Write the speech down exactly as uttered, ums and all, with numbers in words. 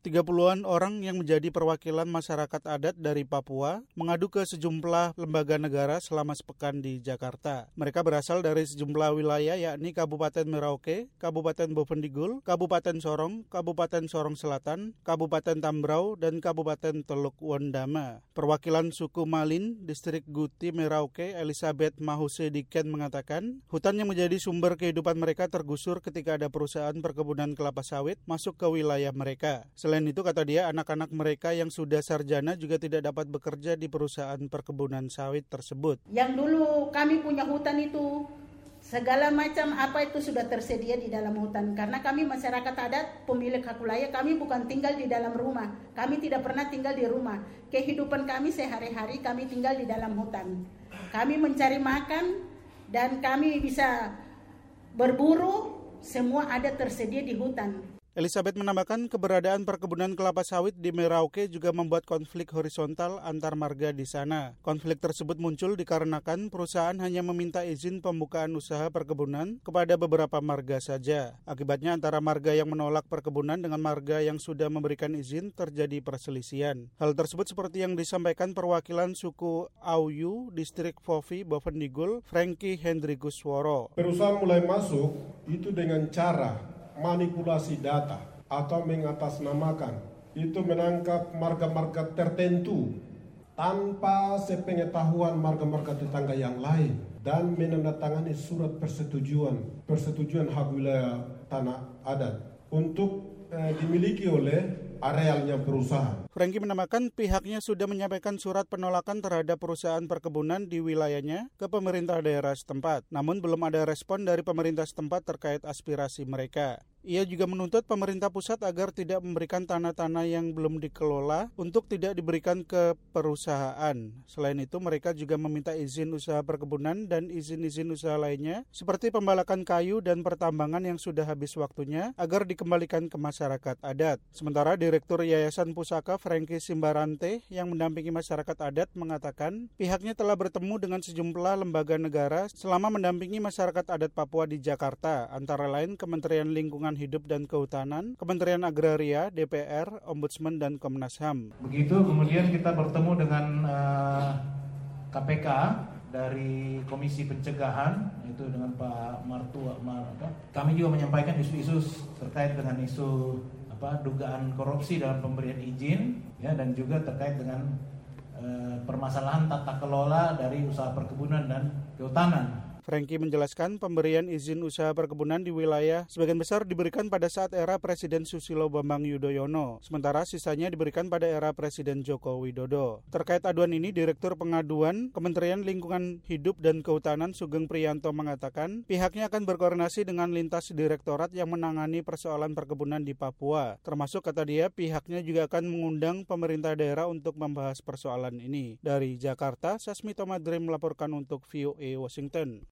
tiga puluhan orang yang menjadi perwakilan masyarakat adat dari Papua mengadu ke sejumlah lembaga negara selama sepekan di Jakarta. Mereka berasal dari sejumlah wilayah yakni Kabupaten Merauke, Kabupaten Bovendigul, Kabupaten Sorong, Kabupaten Sorong Selatan, Kabupaten Tambrau, dan Kabupaten Teluk Wondama. Perwakilan suku Malin, Distrik Guti Merauke, Elizabeth Mahuse Diken mengatakan, hutan yang menjadi sumber kehidupan mereka tergusur ketika ada perusahaan perkebunan kelapa sawit masuk ke wilayah mereka. Selain itu, kata dia, anak-anak mereka yang sudah sarjana juga tidak dapat bekerja di perusahaan perkebunan sawit tersebut. Yang dulu kami punya hutan itu, segala macam apa itu sudah tersedia di dalam hutan. Karena kami masyarakat adat, pemilik hak wilayah, kami bukan tinggal di dalam rumah. Kami tidak pernah tinggal di rumah. Kehidupan kami sehari-hari kami tinggal di dalam hutan. Kami mencari makan dan kami bisa berburu, semua ada tersedia di hutan. Elizabeth menambahkan keberadaan perkebunan kelapa sawit di Merauke juga membuat konflik horizontal antar marga di sana. Konflik tersebut muncul dikarenakan perusahaan hanya meminta izin pembukaan usaha perkebunan kepada beberapa marga saja. Akibatnya antara marga yang menolak perkebunan dengan marga yang sudah memberikan izin terjadi perselisihan. Hal tersebut seperti yang disampaikan perwakilan suku Auyu, Distrik Fofi, Bovendigul, Frankie Hendrikusworo. Perusahaan mulai masuk itu dengan cara manipulasi data atau mengatasnamakan itu menangkap marga-marga tertentu tanpa sepengetahuan marga-marga tetangga yang lain dan menandatangani surat persetujuan persetujuan hak wilayah tanah adat untuk eh, dimiliki oleh arealnya perusahaan. Frankie menambahkan pihaknya sudah menyampaikan surat penolakan terhadap perusahaan perkebunan di wilayahnya ke pemerintah daerah setempat. Namun belum ada respon dari pemerintah setempat terkait aspirasi mereka. Ia juga menuntut pemerintah pusat agar tidak memberikan tanah-tanah yang belum dikelola untuk tidak diberikan ke perusahaan. Selain itu, mereka juga meminta izin usaha perkebunan dan izin-izin usaha lainnya seperti pembalakan kayu dan pertambangan yang sudah habis waktunya agar dikembalikan ke masyarakat adat. Sementara Direktur Yayasan Pusaka Frankie Simbarante yang mendampingi masyarakat adat mengatakan pihaknya telah bertemu dengan sejumlah lembaga negara selama mendampingi masyarakat adat Papua di Jakarta, antara lain Kementerian Lingkungan Hidup dan Kehutanan, Kementerian Agraria, D P R, Ombudsman, dan Komnas H A M. Begitu kemudian kita bertemu dengan uh, K P K dari Komisi Pencegahan, itu dengan Pak Martua. Mar, apa? Kami juga menyampaikan isu-isu terkait dengan isu apa dugaan korupsi dalam pemberian izin, ya, dan juga terkait dengan uh, permasalahan tata kelola dari usaha perkebunan dan kehutanan. Frankie menjelaskan pemberian izin usaha perkebunan di wilayah sebagian besar diberikan pada saat era Presiden Susilo Bambang Yudhoyono, sementara sisanya diberikan pada era Presiden Joko Widodo. Terkait aduan ini, Direktur Pengaduan Kementerian Lingkungan Hidup dan Kehutanan Sugeng Priyanto mengatakan pihaknya akan berkoordinasi dengan lintas direktorat yang menangani persoalan perkebunan di Papua. Termasuk, kata dia, pihaknya juga akan mengundang pemerintah daerah untuk membahas persoalan ini. Dari Jakarta, Sasmito Madrim melaporkan untuk V O A Washington.